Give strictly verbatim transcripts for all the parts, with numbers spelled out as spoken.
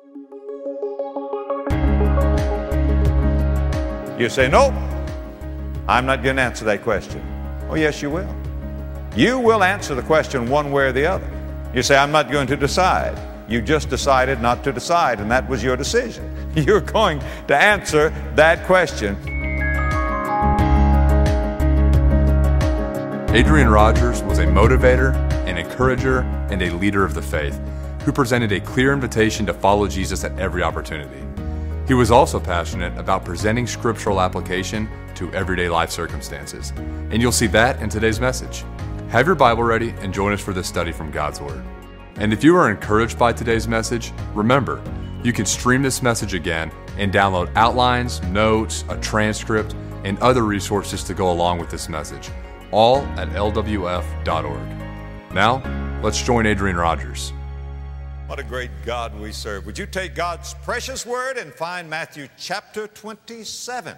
You say, nope, I'm not going to answer that question. Oh, yes, you will. You will answer the question one way or the other. You say, I'm not going to decide. You just decided not to decide, and that was your decision. You're going to answer that question. Adrian Rogers was a motivator, an encourager, and a leader of the faith who presented a clear invitation to follow Jesus at every opportunity. He was also passionate about presenting scriptural application to everyday life circumstances, and you'll see that in today's message. Have your Bible ready and join us for this study from God's Word. And if you are encouraged by today's message, remember, you can stream this message again and download outlines, notes, a transcript, and other resources to go along with this message, all at L W F dot org. Now, let's join Adrian Rogers. What a great God we serve. Would you take God's precious word and find Matthew chapter twenty-seven?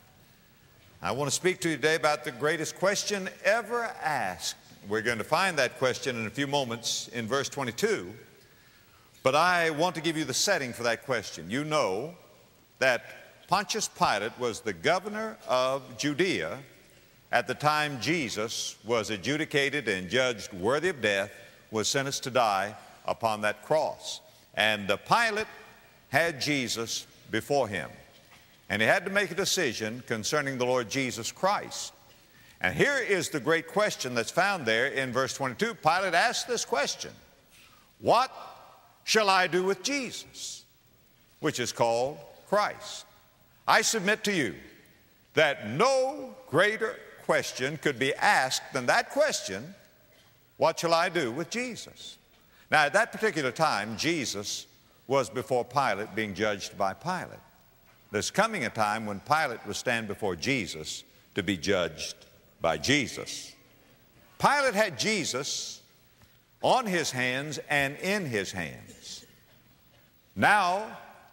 I want to speak to you today about the greatest question ever asked. We're going to find that question in a few moments in verse twenty-two. But I want to give you the setting for that question. You know that Pontius Pilate was the governor of Judea at the time Jesus was adjudicated and judged worthy of death, was sentenced to die upon that cross. And uh, Pilate had Jesus before him, and he had to make a decision concerning the Lord Jesus Christ. And here is the great question that's found there in verse twenty-two. Pilate asked this question, what shall I do with Jesus, which is called Christ? I submit to you that no greater question could be asked than that question, what shall I do with Jesus? Now, at that particular time, Jesus was before Pilate, being judged by Pilate. There's coming a time when Pilate will stand before Jesus to be judged by Jesus. Pilate had Jesus on his hands and in his hands. Now,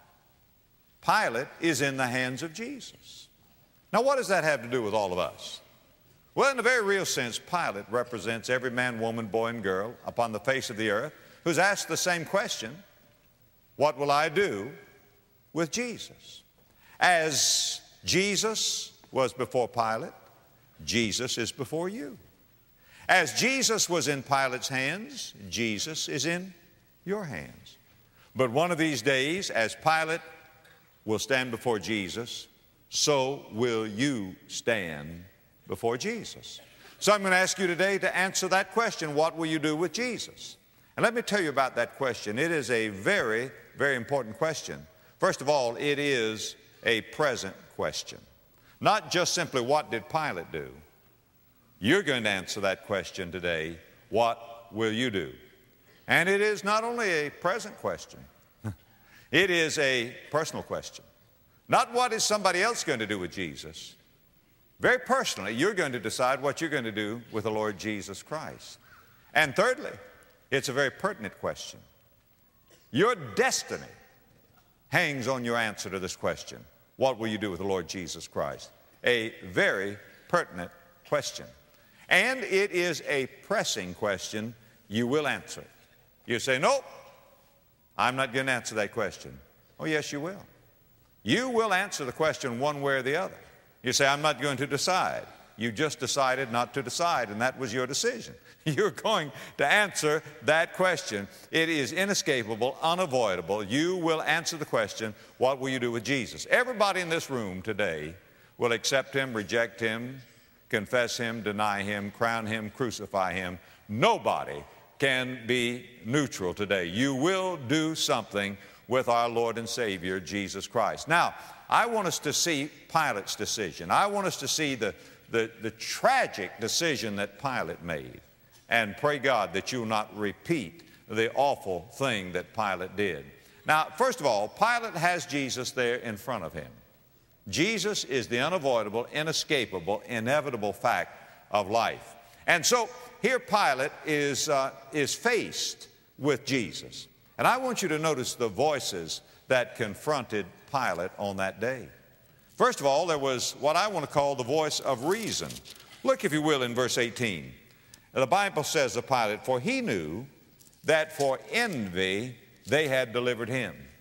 Pilate is in the hands of Jesus. Now, what does that have to do with all of us? Well, in a very real sense, Pilate represents every man, woman, boy, and girl upon the face of the earth who's asked the same question, what will I do with Jesus? As Jesus was before Pilate, Jesus is before you. As Jesus was in Pilate's hands, Jesus is in your hands. But one of these days, as Pilate will stand before Jesus, so will you stand before Jesus. So I'm going to ask you today to answer that question, what will you do with Jesus? And let me tell you about that question. It is a very, very important question. First of all, it is a present question. Not just simply what did Pilate do. You're going to answer that question today, what will you do? And it is not only a present question, it is a personal question. Not what is somebody else going to do with Jesus. Very personally, you're going to decide what you're going to do with the Lord Jesus Christ. And thirdly, it's a very pertinent question. Your destiny hangs on your answer to this question. What will you do with the Lord Jesus Christ? A very pertinent question. And it is a pressing question. You will answer it. You say, nope, I'm not going to answer that question. Oh, yes, you will. You will answer the question one way or the other. You say, I'm not going to decide. You just decided not to decide, and that was your decision. You're going to answer that question. It is inescapable, unavoidable. You will answer the question, what will you do with Jesus? Everybody in this room today will accept him, reject him, confess him, deny him, crown him, crucify him. Nobody can be neutral today. You will do something with our Lord and Savior, Jesus Christ. Now, I want us to see Pilate's decision. I want us to see the, the, the tragic decision that Pilate made. And pray God that you will not repeat the awful thing that Pilate did. Now, first of all, Pilate has Jesus there in front of him. Jesus is the unavoidable, inescapable, inevitable fact of life. And so here Pilate is, uh, is faced with Jesus. And I want you to notice the voices that confronted Pilate on that day. First of all, there was what I want to call the voice of reason. Look, if you will, in verse eighteen. The Bible says of Pilate, for he knew that for envy they had delivered him.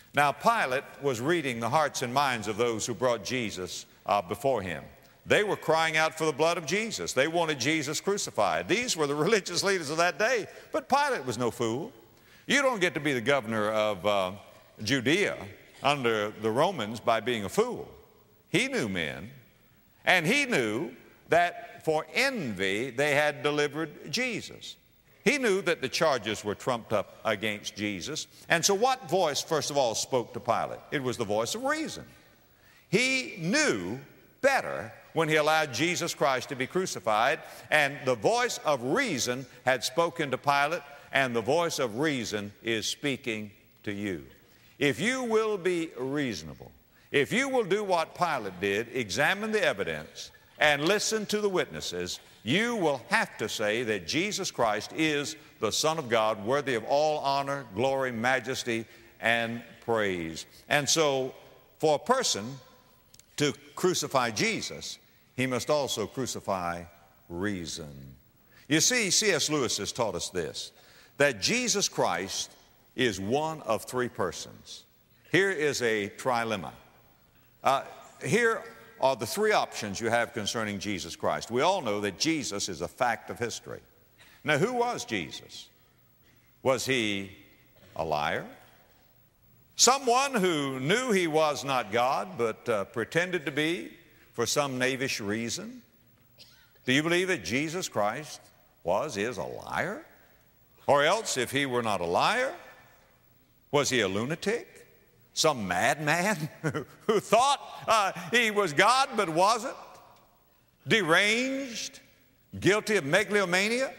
Now, Pilate was reading the hearts and minds of those who brought Jesus uh, before him. They were crying out for the blood of Jesus. They wanted Jesus crucified. These were the religious leaders of that day. But Pilate was no fool. You don't get to be the governor of uh, Judea under the Romans by being a fool. He knew men, and he knew that for envy they had delivered Jesus. He knew that the charges were trumped up against Jesus. And so what voice, first of all, spoke to Pilate? It was the voice of reason. He knew better when he allowed Jesus Christ to be crucified, and the voice of reason had spoken to Pilate, and the voice of reason is speaking to you. If you will be reasonable, if you will do what Pilate did, examine the evidence and listen to the witnesses, you will have to say that Jesus Christ is the Son of God, worthy of all honor, glory, majesty, and praise. And so for a person to crucify Jesus, he must also crucify reason. You see, C S Lewis has taught us this, that Jesus Christ is one of three persons. Here is a trilemma. Uh, here are the three options you have concerning Jesus Christ. We all know that Jesus is a fact of history. Now, who was Jesus? Was he a liar? Someone who knew he was not God, but uh, pretended to be for some knavish reason? Do you believe that Jesus Christ was, is a liar? Or else, if he were not a liar, was he a lunatic? Some madman who thought uh, he was God but wasn't? Deranged? Guilty of megalomania?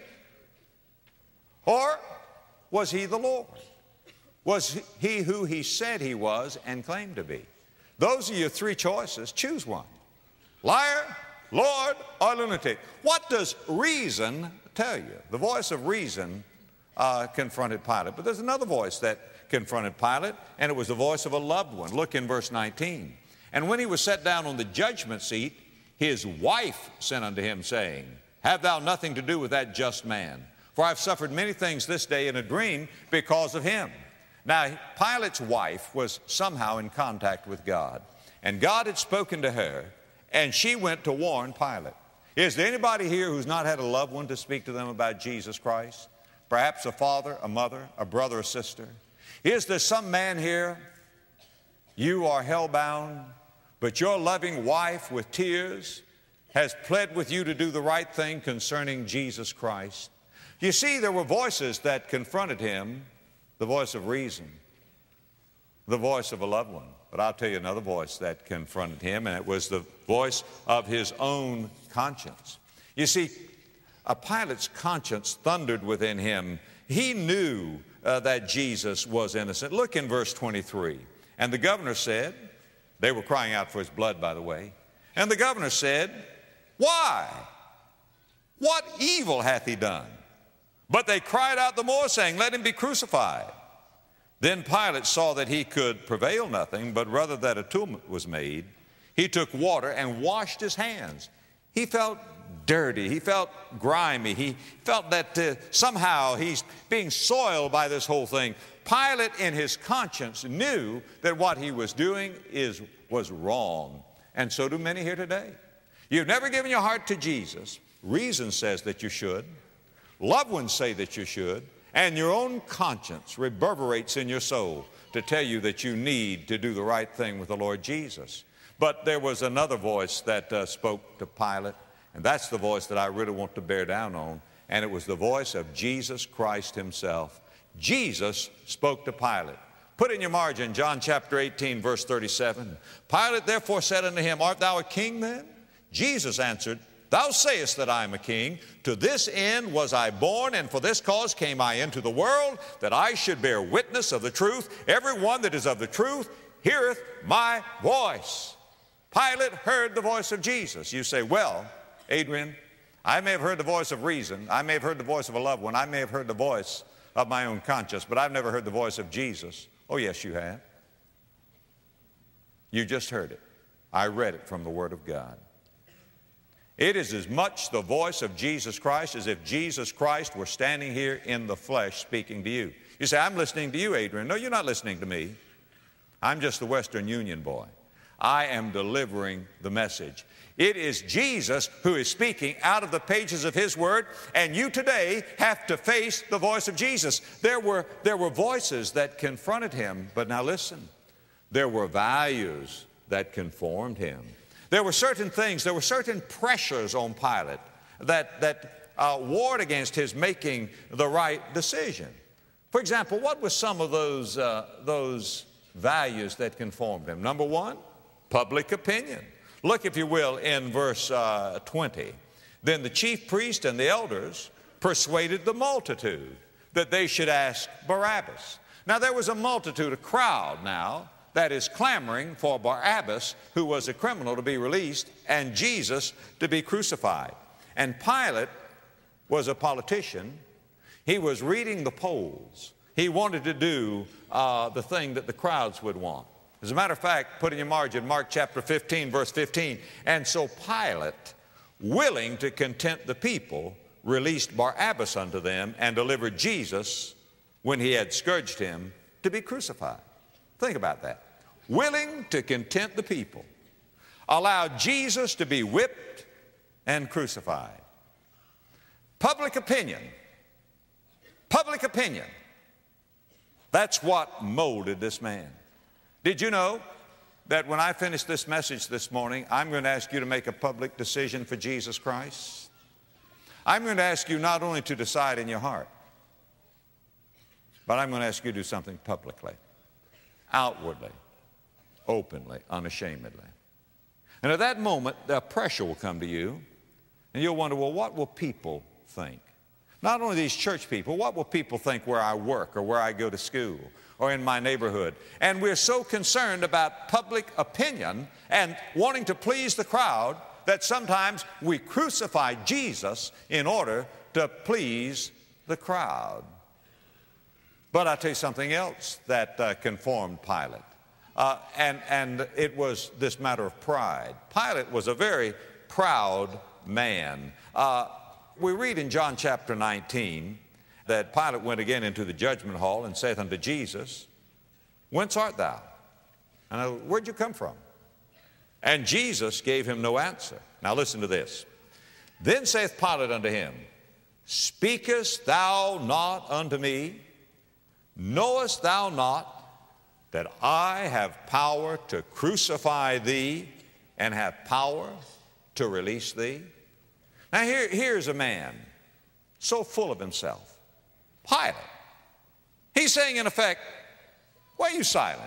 Or was he the Lord? Was he who he said he was and claimed to be? Those are your three choices. Choose one. Liar, Lord, or lunatic. What does reason tell you? The voice of reason uh, confronted Pilate. But there's another voice that confronted Pilate, and it was the voice of a loved one. Look in verse nineteen. And when he was set down on the judgment seat, his wife sent unto him, saying, Have thou nothing to do with that just man? For I've suffered many things this day in a dream because of him. Now, Pilate's wife was somehow in contact with God, and God had spoken to her, and she went to warn Pilate. Is there anybody here who's not had a loved one to speak to them about Jesus Christ? Perhaps a father, a mother, a brother, a sister. Is there some man here, you are hell-bound, but your loving wife with tears has pled with you to do the right thing concerning Jesus Christ? You see, there were voices that confronted him, the voice of reason, the voice of a loved one. But I'll tell you another voice that confronted him, and it was the voice of his own conscience. You see, a Pilate's conscience thundered within him. He knew uh, that Jesus was innocent. Look in verse twenty-three. And the governor said, they were crying out for his blood, by the way. And the governor said, Why? What evil hath he done? But they cried out the more, saying, Let him be crucified. Then Pilate saw that he could prevail nothing, but rather that a tumult was made. He took water and washed his hands. He felt dirty. He felt grimy. He felt that uh, somehow he's being soiled by this whole thing. Pilate, in his conscience, knew that what he was doing is, was wrong. And so do many here today. You've never given your heart to Jesus. Reason says that you should. Loved ones say that you should. And your own conscience reverberates in your soul to tell you that you need to do the right thing with the Lord Jesus. But there was another voice that uh, spoke to Pilate, and that's the voice that I really want to bear down on, and it was the voice of Jesus Christ himself. Jesus spoke to Pilate. Put in your margin, John chapter eighteen, verse thirty-seven. Pilate therefore said unto him, Art thou a king then? Jesus answered, Thou sayest that I am a king. To this end was I born, and for this cause came I into the world, that I should bear witness of the truth. Every one that is of the truth heareth my voice. Pilate heard the voice of Jesus. You say, well, Adrian, I may have heard the voice of reason. I may have heard the voice of a loved one. I may have heard the voice of my own conscience, but I've never heard the voice of Jesus. Oh, yes, you have. You just heard it. I read it from the Word of God. It is as much the voice of Jesus Christ as if Jesus Christ were standing here in the flesh speaking to you. You say, I'm listening to you, Adrian. No, you're not listening to me. I'm just the Western Union boy. I am delivering the message. It is Jesus who is speaking out of the pages of His Word, and you today have to face the voice of Jesus. There were, there were voices that confronted Him, but now listen, there were values that conformed Him. There were certain things, there were certain pressures on Pilate that, that uh, warred against His making the right decision. For example, what were some of those, uh, those values that conformed Him? Number one, public opinion. Look, if you will, in verse uh, twenty. Then the chief priest and the elders persuaded the multitude that they should ask Barabbas. Now there was a multitude, a crowd now, that is clamoring for Barabbas, who was a criminal, to be released, and Jesus to be crucified. And Pilate was a politician. He was reading the polls. He wanted to do uh, the thing that the crowds would want. As a matter of fact, put in your margin, Mark chapter fifteen, verse fifteen. And so Pilate, willing to content the people, released Barabbas unto them and delivered Jesus, when he had scourged him, to be crucified. Think about that. Willing to content the people, allowed Jesus to be whipped and crucified. Public opinion. Public opinion. That's what molded this man. Did you know that when I finish this message this morning, I'm going to ask you to make a public decision for Jesus Christ? I'm going to ask you not only to decide in your heart, but I'm going to ask you to do something publicly, outwardly, openly, unashamedly. And at that moment, the pressure will come to you, and you'll wonder, well, what will people think? Not only these church people, what will people think where I work or where I go to school or in my neighborhood? And we're so concerned about public opinion and wanting to please the crowd that sometimes we crucify Jesus in order to please the crowd. But I'll tell you something else that uh, conformed Pilate. Uh, and, and it was this matter of pride. Pilate was a very proud man. Uh, we read in John chapter nineteen that Pilate went again into the judgment hall and saith unto Jesus, Whence art thou? And where'd you come from? And Jesus gave him no answer. Now listen to this. Then saith Pilate unto him, Speakest thou not unto me? Knowest thou not that I have power to crucify thee and have power to release thee? Now here, here's a man so full of himself. Pilate. He's saying in effect, why are you silent?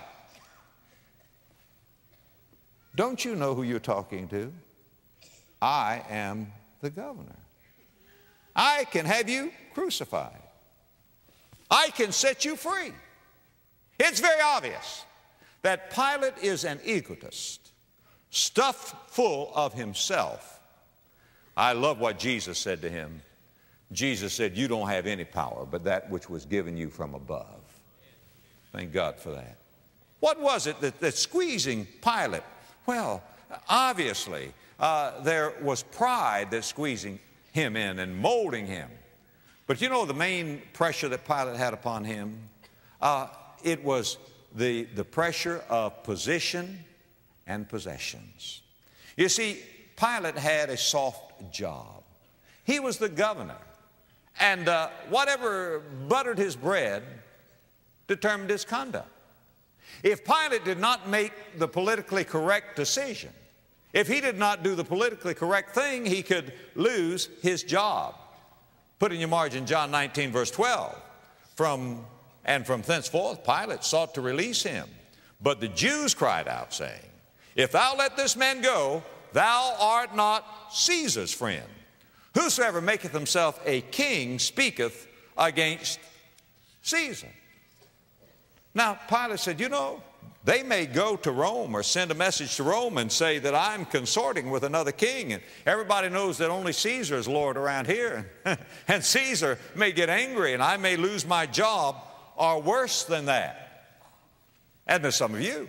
Don't you know who you're talking to? I am the governor. I can have you crucified. I can set you free. It's very obvious that Pilate is an egotist, stuffed full of himself. I love what Jesus said to him. Jesus said, you don't have any power but that which was given you from above. Thank God for that. What was it that, that's squeezing Pilate? Well, obviously, uh, there was pride that's squeezing him in and molding him. But you know the main pressure that Pilate had upon him? Uh, it was the, the pressure of position and possessions. You see, Pilate had a soft job. He was the governor. And uh, whatever buttered his bread determined his conduct. If Pilate did not make the politically correct decision, if he did not do the politically correct thing, he could lose his job. Put in your margin John nineteen, verse twelve. From, and from thenceforth Pilate sought to release him. But the Jews cried out, saying, If thou let this man go, thou art not Caesar's friend. Whosoever maketh himself a king speaketh against Caesar. Now, Pilate said, you know, they may go to Rome or send a message to Rome and say that I'm consorting with another king, and everybody knows that only Caesar is Lord around here. And Caesar may get angry and I may lose my job, or worse than that. And there's some of you.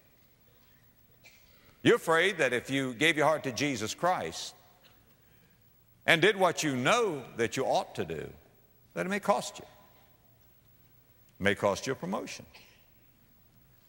You're afraid that if you gave your heart to Jesus Christ and did what you know that you ought to do, that it may cost you. It may cost you a promotion.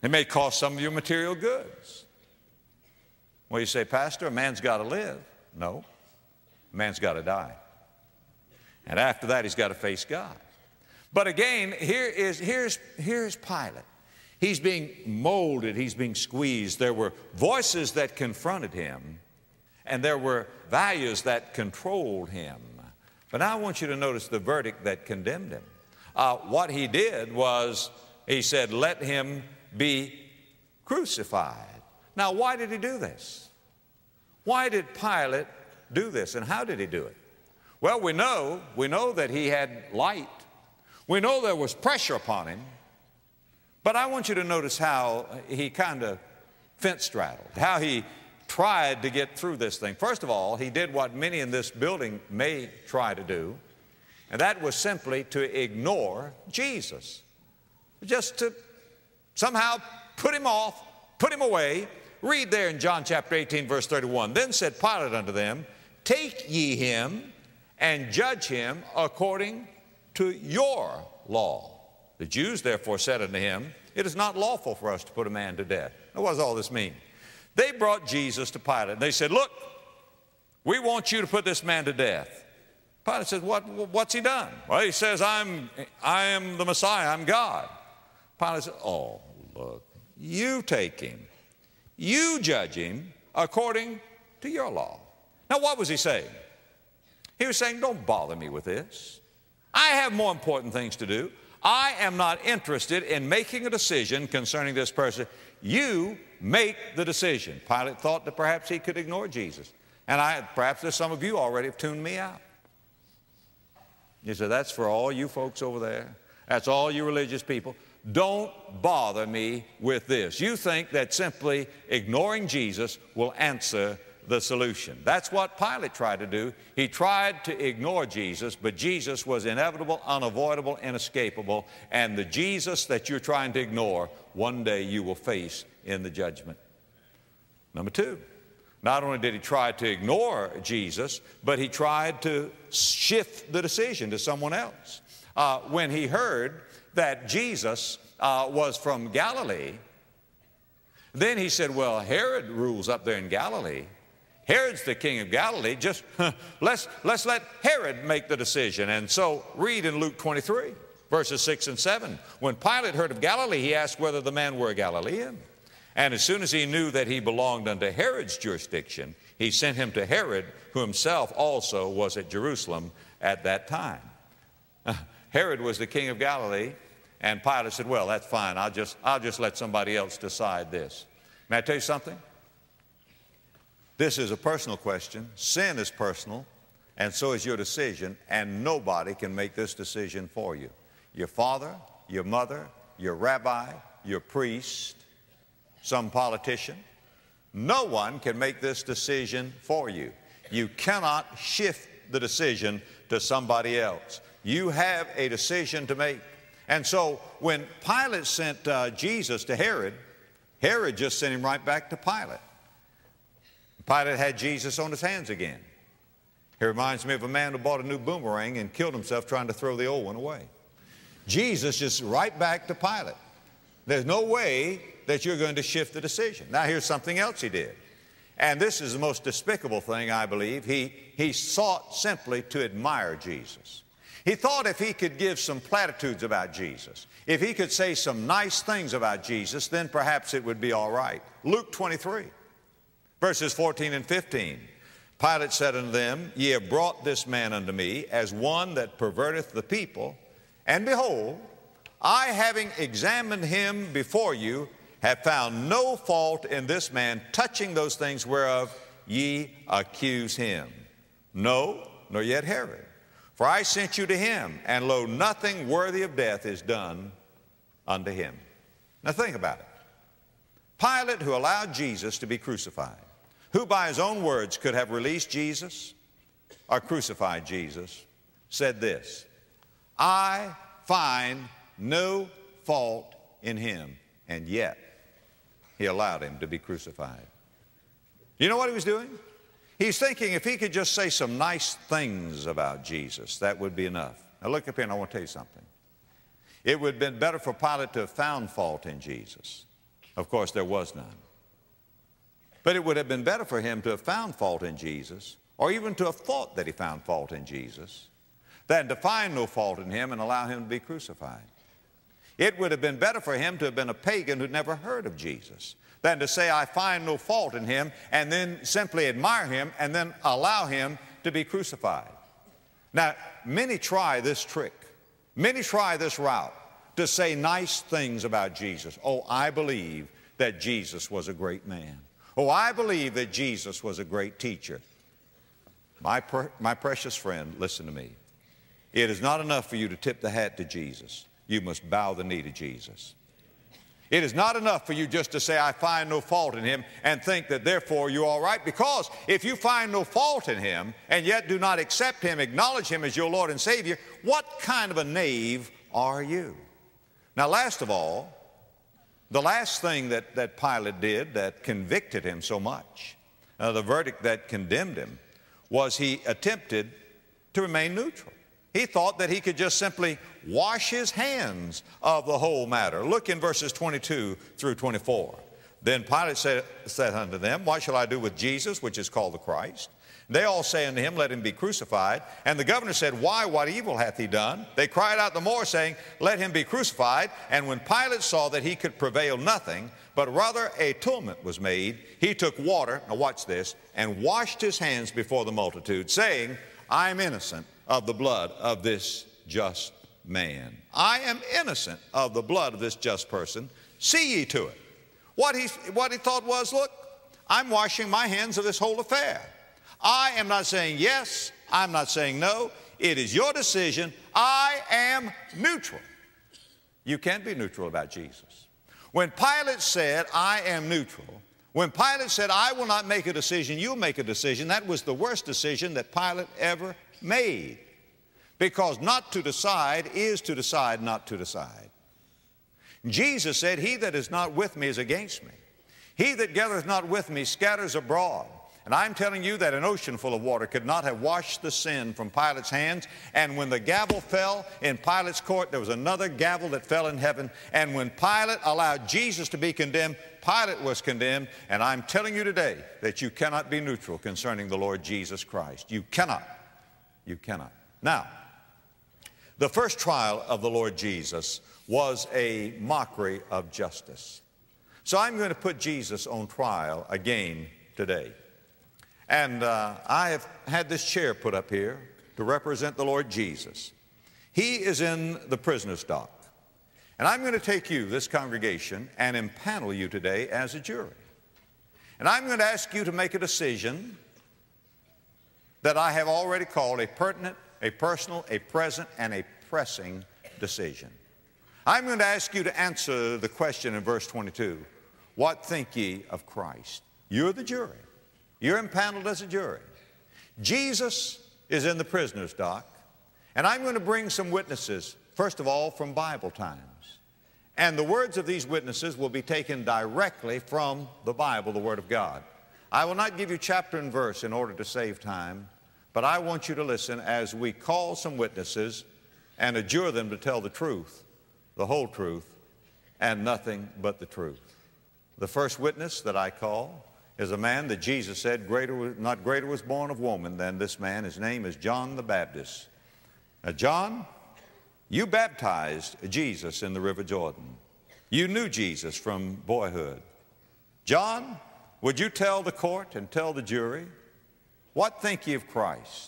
It may cost some of your material goods. Well, you say, Pastor, a man's got to live. No, a man's got to die. And after that, he's got to face God. But again, here is, here's, here's Pilate. He's being molded. He's being squeezed. There were voices that confronted him, and there were values that controlled him. But now I want you to notice the verdict that condemned him. Uh, what he did was, he said, let him be crucified. Now, why did he do this? Why did Pilate do this, and how did he do it? Well, we know, we know that he had light. We know there was pressure upon him. But I want you to notice how he kind of fence-straddled, how he tried to get through this thing. First of all, he did what many in this building may try to do, and that was simply to ignore Jesus. Just to somehow put him off, put him away. Read there in John chapter eighteen, verse thirty-one. Then said Pilate unto them, take ye him and judge him according to your law. The Jews therefore said unto him, it is not lawful for us to put a man to death. Now, what does all this mean? They brought Jesus to Pilate, and they said, look, we want you to put this man to death. Pilate said, what, what's he done? Well, he says, I'm, I am the Messiah, I'm God. Pilate said, oh, look, you take him. You judge him according to your law. Now, what was he saying? He was saying, don't bother me with this. I have more important things to do. I am not interested in making a decision concerning this person. You make the decision. Pilate thought that perhaps he could ignore Jesus. And I, perhaps there's some of you already have tuned me out. You said, that's for all you folks over there. That's all you religious people. Don't bother me with this. You think that simply ignoring Jesus will answer the solution. That's what Pilate tried to do. He tried to ignore Jesus, but Jesus was inevitable, unavoidable, inescapable, and the Jesus that you're trying to ignore, one day you will face in the judgment. Number two, not only did he try to ignore Jesus, but he tried to shift the decision to someone else. Uh, when he heard that Jesus uh, was from Galilee, then he said, well, Herod rules up there in Galilee. Herod's the king of Galilee. Just let's, let's let Herod make the decision. And so read in Luke twenty-three, verses six and seven. When Pilate heard of Galilee, he asked whether the man were a Galilean. And as soon as he knew that he belonged unto Herod's jurisdiction, he sent him to Herod, who himself also was at Jerusalem at that time. Herod was the king of Galilee, and Pilate said, well, that's fine. I'll just, I'll just let somebody else decide this. May I tell you something? This is a personal question. Sin is personal, and so is your decision, and nobody can make this decision for you. Your father, your mother, your rabbi, your priest, some politician. No one can make this decision for you. You cannot shift the decision to somebody else. You have a decision to make. And so when Pilate sent uh, Jesus to Herod, Herod just sent him right back to Pilate. Pilate had Jesus on his hands again. It reminds me of a man who bought a new boomerang and killed himself trying to throw the old one away. Jesus just right back to Pilate. There's no way that you're going to shift the decision. Now here's something else he did. And this is the most despicable thing, I believe. He, he sought simply to admire Jesus. He thought if he could give some platitudes about Jesus, if he could say some nice things about Jesus, then perhaps it would be all right. Luke twenty-three, verses fourteen and fifteen. Pilate said unto them, ye have brought this man unto me as one that perverteth the people, and behold, I, having examined him before you, have found no fault in this man touching those things whereof ye accuse him. No, nor yet Herod. For I sent you to him, and lo, nothing worthy of death is done unto him. Now think about it. Pilate, who allowed Jesus to be crucified, who by his own words could have released Jesus or crucified Jesus, said this, I find no fault in him, and yet he allowed him to be crucified. You know what he was doing? He's thinking if he could just say some nice things about Jesus, that would be enough. Now look up here and I want to tell you something. It would have been better for Pilate to have found fault in Jesus Of course, there was none. But it would have been better for him to have found fault in Jesus, or even to have thought that he found fault in Jesus, than to find no fault in him and allow him to be crucified. It would have been better for him to have been a pagan who'd never heard of Jesus than to say, I find no fault in him, and then simply admire him and then allow him to be crucified. Now, many try this trick. Many try this route to say nice things about Jesus. Oh, I believe that Jesus was a great man. Oh, I believe that Jesus was a great teacher. My, per my precious friend, listen to me. It is not enough for you to tip the hat to Jesus. You must bow the knee to Jesus. It is not enough for you just to say, I find no fault in him, and think that therefore you're all right, because if you find no fault in him and yet do not accept him, acknowledge him as your Lord and Savior, what kind of a knave are you? Now, last of all, the last thing that, that Pilate did that convicted him so much, uh, the verdict that condemned him, was he attempted to remain neutral. He thought that he could just simply wash his hands of the whole matter. Look in verses twenty-two through twenty-four. Then Pilate said, said unto them, What shall I do with Jesus, which is called the Christ? They all say unto him, Let him be crucified. And the governor said, Why, what evil hath he done? They cried out the more, saying, Let him be crucified. And when Pilate saw that he could prevail nothing, but rather a tumult was made, he took water, now watch this, and washed his hands before the multitude, saying, I am innocent of the blood of this just man. I am innocent of the blood of this just person. See ye to it. What he, what he thought was, look, I'm washing my hands of this whole affair. I am not saying yes. I'm not saying no. It is your decision. I am neutral. You can't be neutral about Jesus. When Pilate said, I am neutral, when Pilate said, I will not make a decision, you'll make a decision, that was the worst decision that Pilate ever made. Because not to decide is to decide not to decide. Jesus said, He that is not with me is against me. He that gathereth not with me scatters abroad. And I'm telling you that an ocean full of water could not have washed the sin from Pilate's hands. And when the gavel fell in Pilate's court, there was another gavel that fell in heaven. And when Pilate allowed Jesus to be condemned, Pilate was condemned. And I'm telling you today that you cannot be neutral concerning the Lord Jesus Christ. You cannot. You cannot. Now, the first trial of the Lord Jesus was a mockery of justice. So I'm going to put Jesus on trial again today. And uh, I have had this chair put up here to represent the Lord Jesus. He is in the prisoner's dock. And I'm going to take you, this congregation, and impanel you today as a jury. And I'm going to ask you to make a decision that I have already called a pertinent, a personal, a present, and a pressing decision. I'm going to ask you to answer the question in verse twenty-two. What think ye of Christ? You're the jury. You're impaneled as a jury. Jesus is in the prisoner's dock, and I'm going to bring some witnesses, first of all, from Bible times. And the words of these witnesses will be taken directly from the Bible, the Word of God. I will not give you chapter and verse in order to save time, but I want you to listen as we call some witnesses and adjure them to tell the truth, the whole truth, and nothing but the truth. The first witness that I call is a man that Jesus said, greater was, not greater was born of woman than this man. His name is John the Baptist. Now, John, you baptized Jesus in the River Jordan. You knew Jesus from boyhood. John, would you tell the court and tell the jury, what think ye of Christ?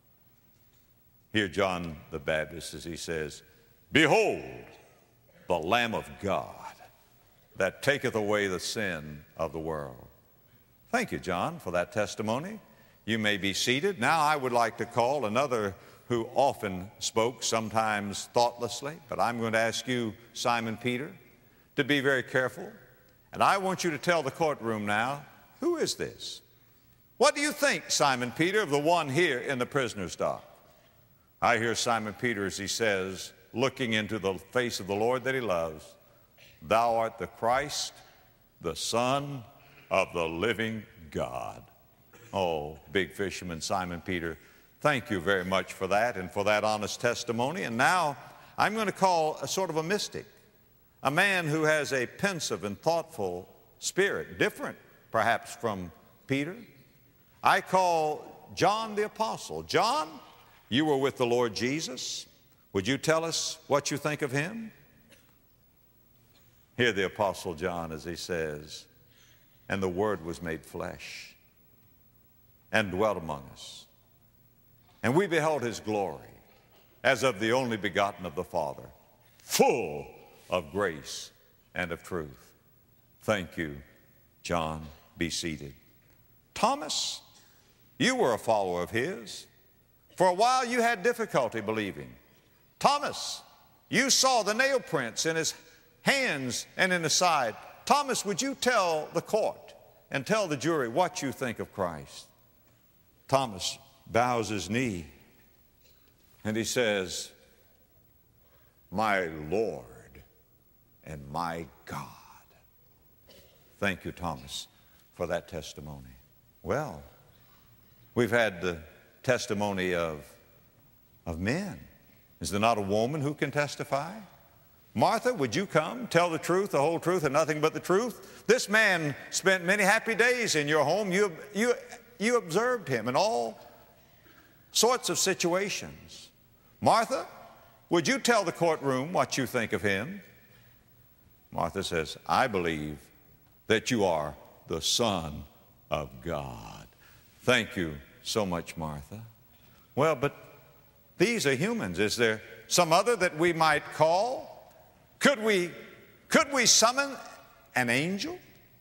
Hear John the Baptist as he says, Behold, the Lamb of God that taketh away the sin of the world. Thank you, John, for that testimony. You may be seated. Now I would like to call another who often spoke, sometimes thoughtlessly, but I'm going to ask you, Simon Peter, to be very careful. And I want you to tell the courtroom now, who is this? What do you think, Simon Peter, of the one here in the prisoner's dock? I hear Simon Peter as he says, looking into the face of the Lord that he loves, Thou art the Christ, the Son of the living God. Oh, big fisherman Simon Peter, thank you very much for that and for that honest testimony. And now I'm going to call a sort of a mystic. a man who has a pensive and thoughtful spirit, different perhaps from Peter. I call John the Apostle. John, you were with the Lord Jesus. Would you tell us what you think of him? Hear the Apostle John as he says, and the Word was made flesh and dwelt among us. And we beheld his glory as of the only begotten of the Father, full of grace and of truth. Thank you, John. Be seated. Thomas, you were a follower of his. For a while you had difficulty believing. Thomas, you saw the nail prints in his hands and in his side. Thomas, would you tell the court and tell the jury what you think of Christ? Thomas bows his knee and he says, my Lord and my God. Thank you, Thomas, for that testimony. Well, we've had the testimony of, of men. Is there not a woman who can testify? Martha, would you come, tell the truth, the whole truth, and nothing but the truth? This man spent many happy days in your home. You, you, you observed him in all sorts of situations. Martha, would you tell the courtroom what you think of him? Martha says, I believe that you are the Son of God. Thank you so much, Martha. Well, but these are humans. Is there some other that we might call? Could we, could we summon an angel?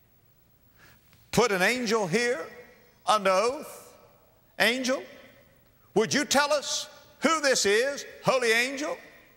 Put an angel here under oath? Angel, would you tell us who this is, holy angel?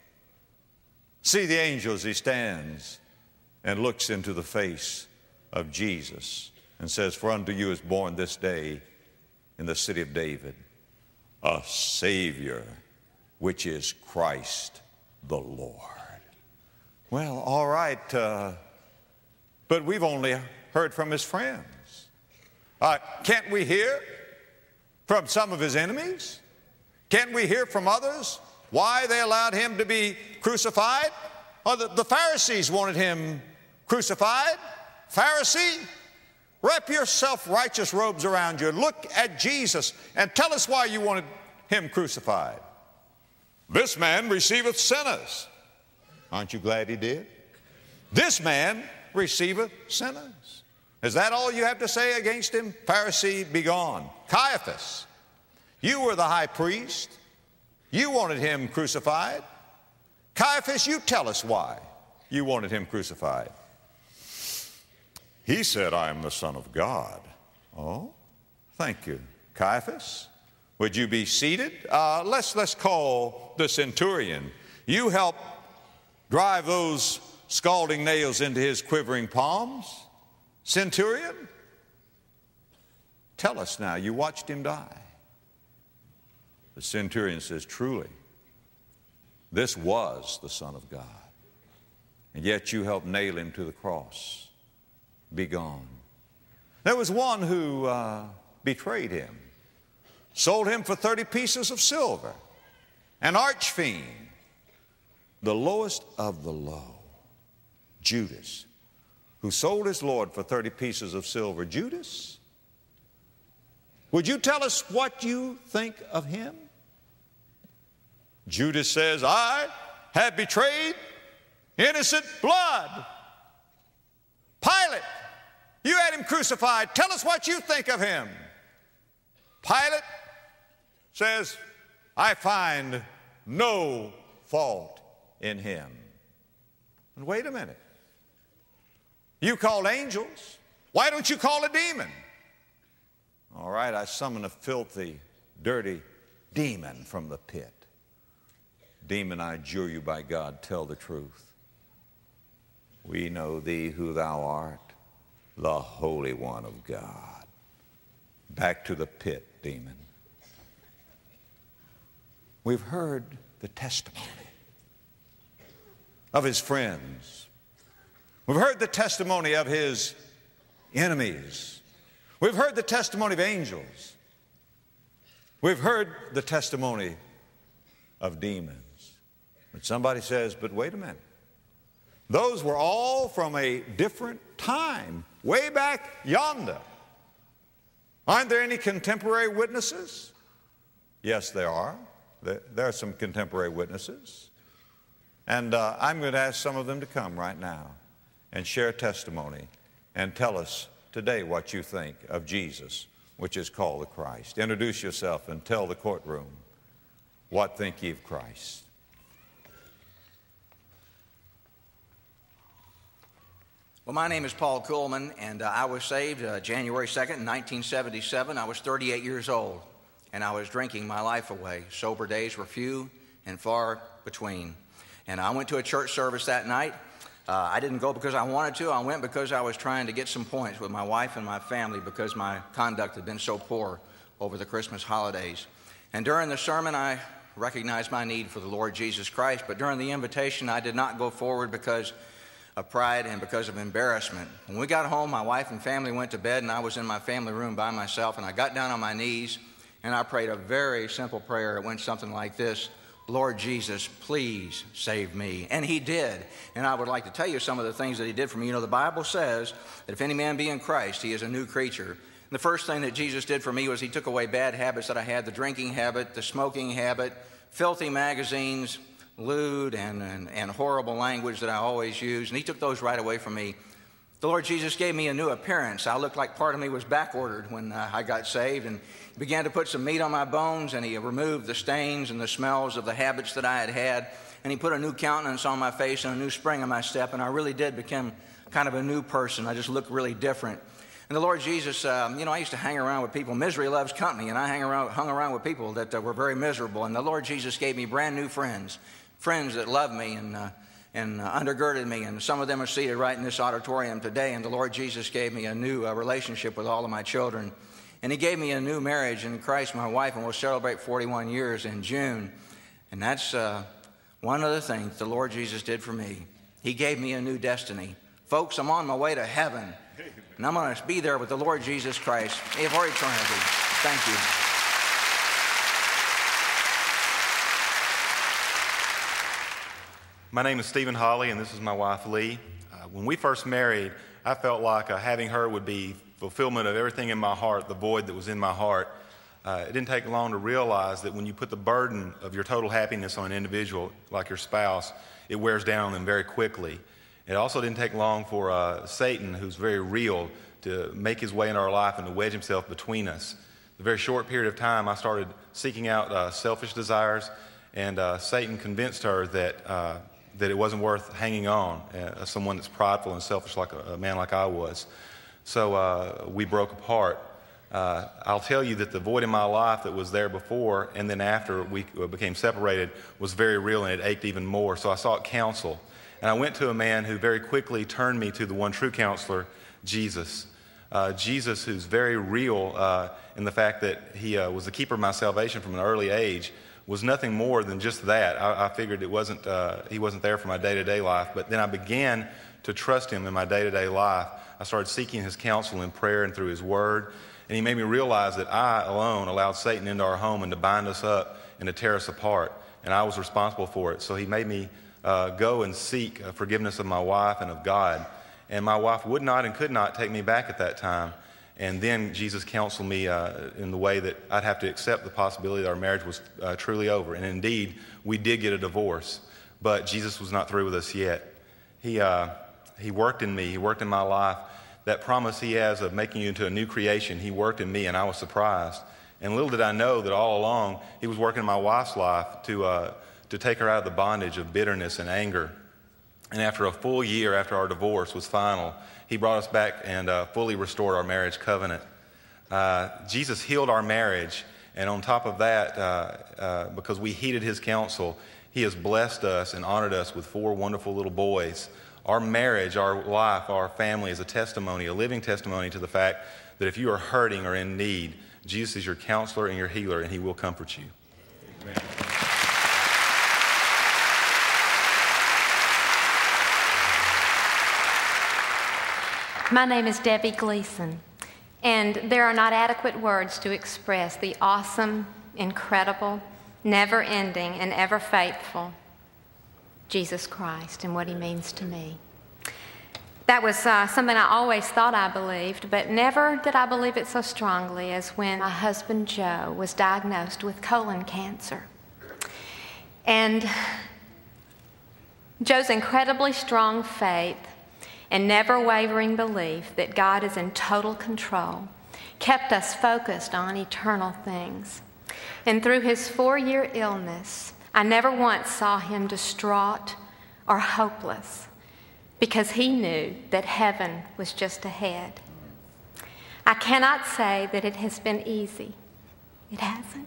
See the angel as he stands and looks into the face of Jesus and says, for unto you is born this day in the city of David a Savior, which is Christ the Lord. Well, all right, uh, but we've only heard from his friends. Uh, can't we hear from some of his enemies? Can't we hear from others why they allowed him to be crucified? Or the, the Pharisees wanted him crucified. Pharisee, wrap your self-righteous robes around you. Look at Jesus and tell us why you wanted him crucified. This man receiveth sinners. Aren't you glad he did? This man receiveth sinners. Is that all you have to say against him? Pharisee, be gone. Caiaphas, you were the high priest. You wanted him crucified. Caiaphas, you tell us why you wanted him crucified. He said, I am the Son of God. Oh, thank you. Caiaphas, would you be seated? Uh, let's, let's call the centurion. You help drive those scalding nails into his quivering palms. Centurion, tell us now, you watched him die. The centurion says, truly, this was the Son of God, and yet you helped nail him to the cross. Be gone. There was one who uh, betrayed him, sold him for thirty pieces of silver, an archfiend, the lowest of the low, Judas, who sold his Lord for thirty pieces of silver. Judas, would you tell us what you think of him? Judas says, I have betrayed innocent blood. Pilate, you had him crucified. Tell us what you think of him. Pilate says, I find no fault in him. And wait a minute. You called angels. Why don't you call a demon? All right, I summon a filthy, dirty demon from the pit. Demon, I adjure you by God, tell the truth. We know thee who thou art, the Holy One of God. Back to the pit, demon. We've heard the testimony of his friends. We've heard the testimony of his enemies. We've heard the testimony of angels. We've heard the testimony of demons. But somebody says, but wait a minute. Those were all from a different time, way back yonder. Aren't there any contemporary witnesses? Yes, there are. There, there are some contemporary witnesses. And uh, I'm going to ask some of them to come right now and share testimony and tell us today what you think of Jesus, which is called the Christ. Introduce yourself and tell the courtroom, what think ye of Christ? Well, my name is Paul Kuhlman, and uh, I was saved uh, January second, nineteen seventy-seven. I was thirty-eight years old, and I was drinking my life away. Sober days were few and far between. And I went to a church service that night. Uh, I didn't go because I wanted to. I went because I was trying to get some points with my wife and my family because my conduct had been so poor over the Christmas holidays. And during the sermon, I recognized my need for the Lord Jesus Christ. But during the invitation, I did not go forward because of pride and because of embarrassment. When we got home, my wife and family went to bed, and I was in my family room by myself, and I got down on my knees, and I prayed a very simple prayer. It went something like this: Lord Jesus, please save me. And he did. And I would like to tell you some of the things that he did for me. You know, the Bible says that if any man be in Christ, he is a new creature. And the first thing that Jesus did for me was he took away bad habits that I had, the drinking habit, the smoking habit, filthy magazines, lewd and, and, and horrible language that I always used. And he took those right away from me. The Lord Jesus gave me a new appearance. I looked like part of me was backordered when uh, I got saved, and he began to put some meat on my bones, and he removed the stains and the smells of the habits that I had had, and he put a new countenance on my face and a new spring in my step, and I really did become kind of a new person. I just looked really different. And the Lord Jesus, um, you know, I used to hang around with people. Misery loves company, and I hang around, hung around with people that uh, were very miserable, and the Lord Jesus gave me brand new friends, friends that loved me and uh, and uh, undergirded me, and some of them are seated right in this auditorium today, and the Lord Jesus gave me a new uh, relationship with all of my children, and he gave me a new marriage in Christ, my wife, and we'll celebrate forty-one years in June, and that's uh, one of the things the Lord Jesus did for me. He gave me a new destiny. Folks, I'm on my way to heaven, and I'm going to be there with the Lord Jesus Christ for eternity. Thank you. My name is Stephen Hawley, and this is my wife, Lee. Uh, when we first married, I felt like uh, having her would be fulfillment of everything in my heart, the void that was in my heart. Uh, it didn't take long to realize that when you put the burden of your total happiness on an individual like your spouse, it wears down on them very quickly. It also didn't take long for uh, Satan, who's very real, to make his way in our life and to wedge himself between us. In a very short period of time, I started seeking out uh, selfish desires, and uh, Satan convinced her that uh, that it wasn't worth hanging on, uh, someone that's prideful and selfish like a, a man like I was. So uh, we broke apart. Uh, I'll tell you that the void in my life that was there before and then after we became separated was very real, and it ached even more. So I sought counsel. And I went to a man who very quickly turned me to the one true counselor, Jesus. Uh, Jesus, who's very real uh, in the fact that he uh, was the keeper of my salvation from an early age, was nothing more than just that. I, I figured it wasn't, uh, he wasn't there for my day-to-day life, but then I began to trust him in my day-to-day life. I started seeking his counsel in prayer and through his word, and he made me realize that I alone allowed Satan into our home and to bind us up and to tear us apart, and I was responsible for it. So he made me uh, go and seek uh, forgiveness of my wife and of God, and my wife would not and could not take me back at that time. And then Jesus counseled me uh, in the way that I'd have to accept the possibility that our marriage was uh, truly over. And indeed, we did get a divorce, but Jesus was not through with us yet. He, uh, he worked in me. He worked in my life. That promise he has of making you into a new creation, he worked in me, and I was surprised. And little did I know that all along, he was working in my wife's life to, uh, to take her out of the bondage of bitterness and anger. And after a full year after our divorce was final, he brought us back and uh, fully restored our marriage covenant. Uh, Jesus healed our marriage, and on top of that, uh, uh, because we heeded his counsel, he has blessed us and honored us with four wonderful little boys. Our marriage, our life, our family is a testimony, a living testimony to the fact that if you are hurting or in need, Jesus is your counselor and your healer, and he will comfort you. Amen. My name is Debbie Gleason, and there are not adequate words to express the awesome, incredible, never-ending, and ever-faithful Jesus Christ and what he means to me. That was uh, something I always thought I believed, but never did I believe it so strongly as when my husband Joe was diagnosed with colon cancer. And Joe's incredibly strong faith and never wavering belief that God is in total control kept us focused on eternal things. And through his four-year illness, I never once saw him distraught or hopeless, because he knew that heaven was just ahead. I cannot say that it has been easy. It hasn't.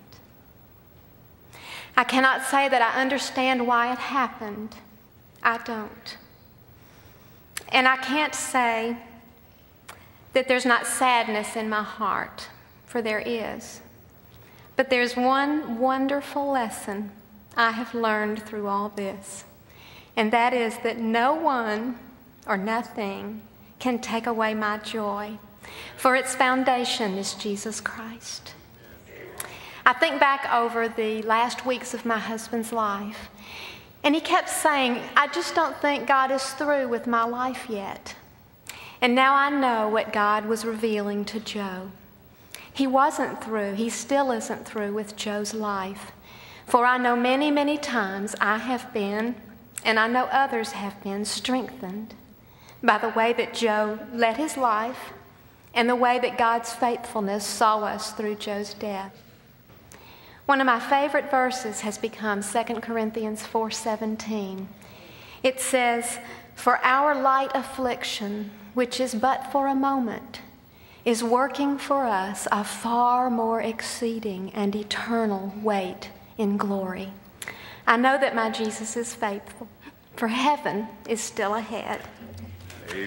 I cannot say that I understand why it happened. I don't. And I can't say that there's not sadness in my heart, for there is. But there's one wonderful lesson I have learned through all this, and that is that no one or nothing can take away my joy, for its foundation is Jesus Christ. I think back over the last weeks of my husband's life, and he kept saying, I just don't think God is through with my life yet. And now I know what God was revealing to Joe. He wasn't through. He still isn't through with Joe's life. For I know many, many times I have been, and I know others have been, strengthened by the way that Joe led his life and the way that God's faithfulness saw us through Joe's death. One of my favorite verses has become Second Corinthians four seventeen. It says, for our light affliction, which is but for a moment, is working for us a far more exceeding and eternal weight in glory. I know that my Jesus is faithful, for heaven is still ahead. Amen.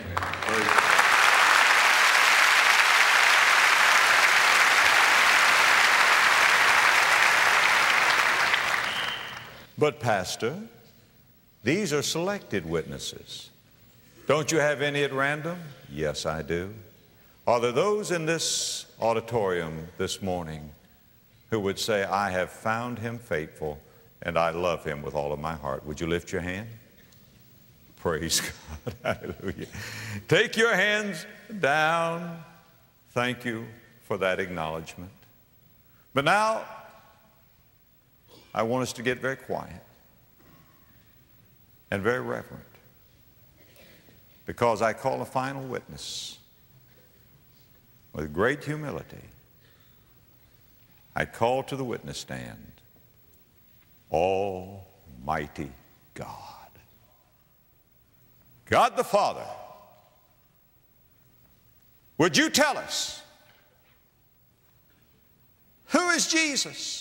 But, Pastor, these are selected witnesses. Don't you have any at random? Yes, I do. Are there those in this auditorium this morning who would say, I have found him faithful and I love him with all of my heart? Would you lift your hand? Praise God. Hallelujah. Take your hands down. Thank you for that acknowledgement. But now, I want us to get very quiet and very reverent, because I call a final witness with great humility. I call to the witness stand Almighty God. God the Father, would you tell us, who is Jesus?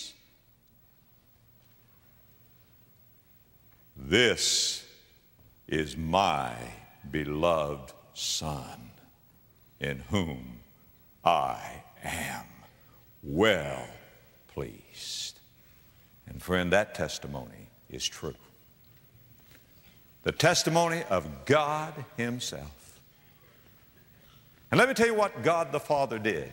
This is my beloved Son, in whom I am well pleased. And friend, that testimony is true. The testimony of God himself. And let me tell you what God the Father did.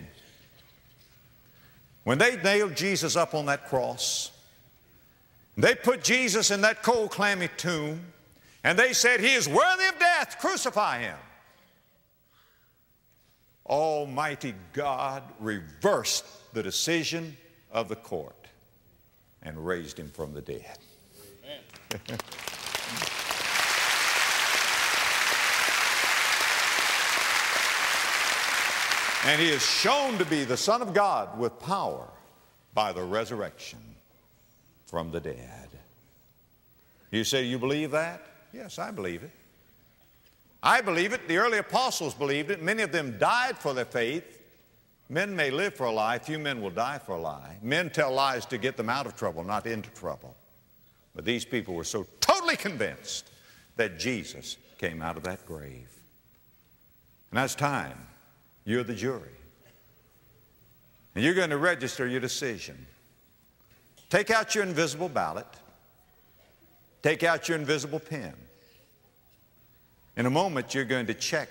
When they nailed Jesus up on that cross, they put Jesus in that cold, clammy tomb, and they said, he is worthy of death, crucify him. Almighty God reversed the decision of the court and raised him from the dead. Amen. And he is shown to be the Son of God with power by the resurrection from the dead. You say, you believe that? Yes, I believe it. I believe it. The early apostles believed it. Many of them died for their faith. Men may live for a lie. Few men will die for a lie. Men tell lies to get them out of trouble, not into trouble. But these people were so totally convinced that Jesus came out of that grave. And that's time. You're the jury. And you're going to register your decision. Take out your invisible ballot. Take out your invisible pen. In a moment, you're going to check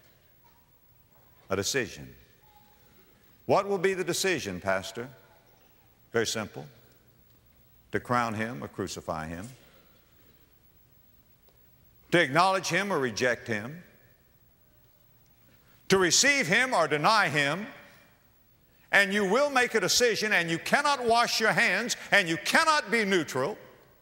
a decision. What will be the decision, Pastor? Very simple. To crown him or crucify him. To acknowledge him or reject him. to receive Him or deny Him, and you will make a decision, and you cannot wash your hands, and you cannot be neutral,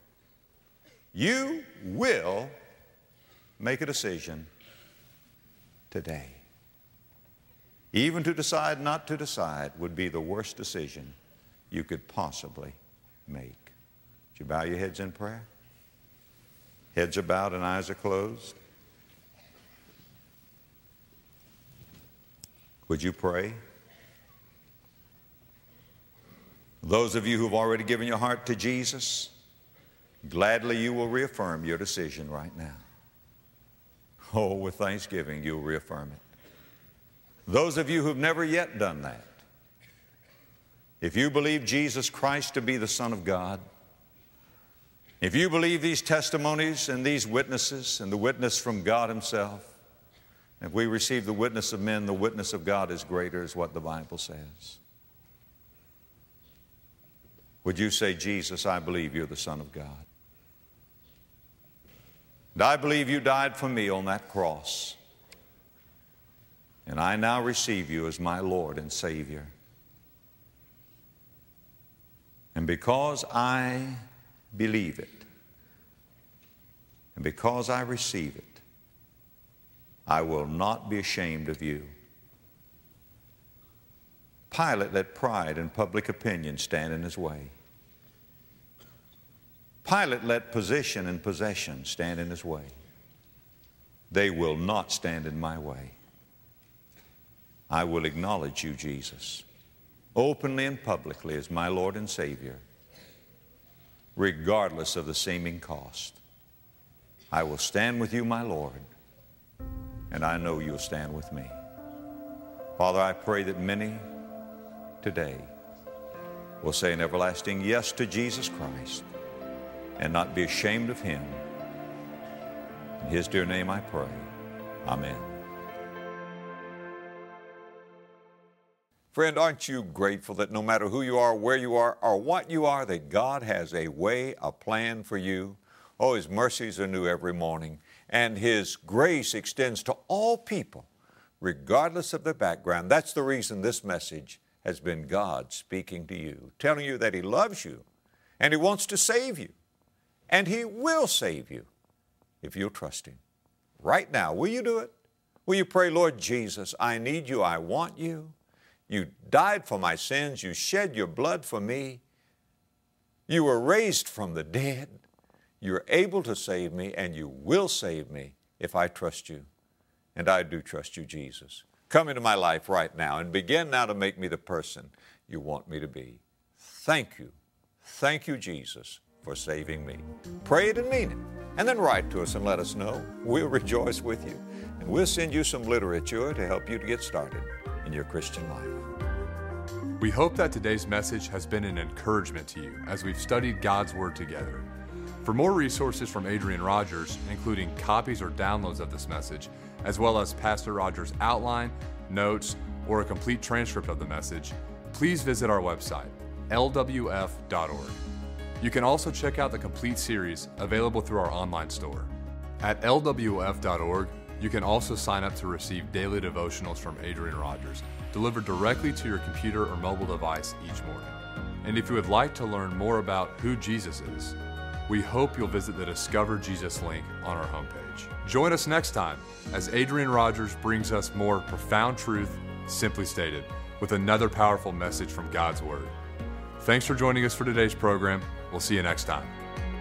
you will make a decision today. Even to decide not to decide would be the worst decision you could possibly make. Would you bow your heads in prayer? Heads are bowed and eyes are closed. Would you pray? Those of you who've already given your heart to Jesus, gladly you will reaffirm your decision right now. Oh, with thanksgiving, you'll reaffirm it. Those of you who've never yet done that, if you believe Jesus Christ to be the Son of God, if you believe these testimonies and these witnesses and the witness from God Himself, if we receive the witness of men, the witness of God is greater, is what the Bible says. Would you say, Jesus, I believe you're the Son of God. And I believe you died for me on that cross. And I now receive you as my Lord and Savior. And because I believe it, and because I receive it, I will not be ashamed of you. Pilate let pride and public opinion stand in his way. Pilate let position and possession stand in his way. They will not stand in my way. I will acknowledge you, Jesus, openly and publicly as my Lord and Savior, regardless of the seeming cost. I will stand with you, my Lord, and I know you'll stand with me. Father, I pray that many today will say an everlasting yes to Jesus Christ and not be ashamed of Him. In His dear name I pray. Amen. Friend, aren't you grateful that no matter who you are, where you are, or what you are, that God has a way, a plan for you? Oh, His mercies are new every morning, and His grace extends to all people, regardless of their background. That's the reason this message has been God speaking to you, telling you that He loves you, and He wants to save you, and He will save you if you'll trust Him. Right now, will you do it? Will you pray, Lord Jesus, I need you, I want you. You died for my sins. You shed your blood for me. You were raised from the dead. You're able to save me, and you will save me if I trust you. And I do trust you, Jesus. Come into my life right now and begin now to make me the person you want me to be. Thank you. Thank you, Jesus, for saving me. Pray it and mean it. And then write to us and let us know. We'll rejoice with you. And we'll send you some literature to help you to get started in your Christian life. We hope that today's message has been an encouragement to you as we've studied God's Word together. For more resources from Adrian Rogers, including copies or downloads of this message, as well as Pastor Rogers' outline, notes, or a complete transcript of the message, please visit our website, L W F dot org. You can also check out the complete series available through our online store. At L W F dot org, you can also sign up to receive daily devotionals from Adrian Rogers, delivered directly to your computer or mobile device each morning. And if you would like to learn more about who Jesus is, we hope you'll visit the Discover Jesus link on our homepage. Join us next time as Adrian Rogers brings us more profound truth, simply stated, with another powerful message from God's Word. Thanks for joining us for today's program. We'll see you next time.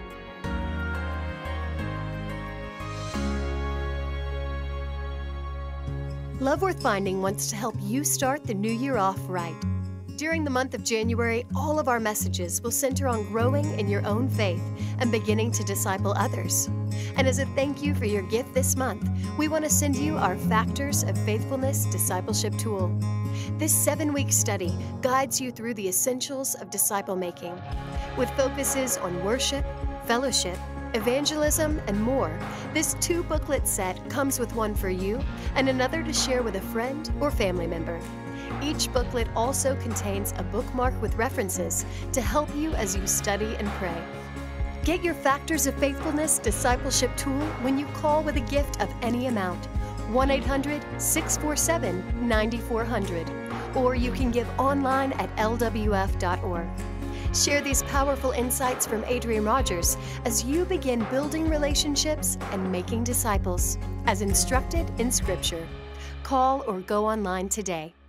Love Worth Finding wants to help you start the new year off right. During the month of January, all of our messages will center on growing in your own faith and beginning to disciple others. And as a thank you for your gift this month, we want to send you our Factors of Faithfulness discipleship tool. This seven-week study guides you through the essentials of disciple making, with focuses on worship, fellowship, evangelism, and more. This two-booklet set comes with one for you and another to share with a friend or family member. Each booklet also contains a bookmark with references to help you as you study and pray. Get your Factors of Faithfulness discipleship tool when you call with a gift of any amount. one eight hundred, six four seven, nine four zero zero, or you can give online at L W F dot org. Share these powerful insights from Adrian Rogers as you begin building relationships and making disciples, as instructed in Scripture. Call or go online today.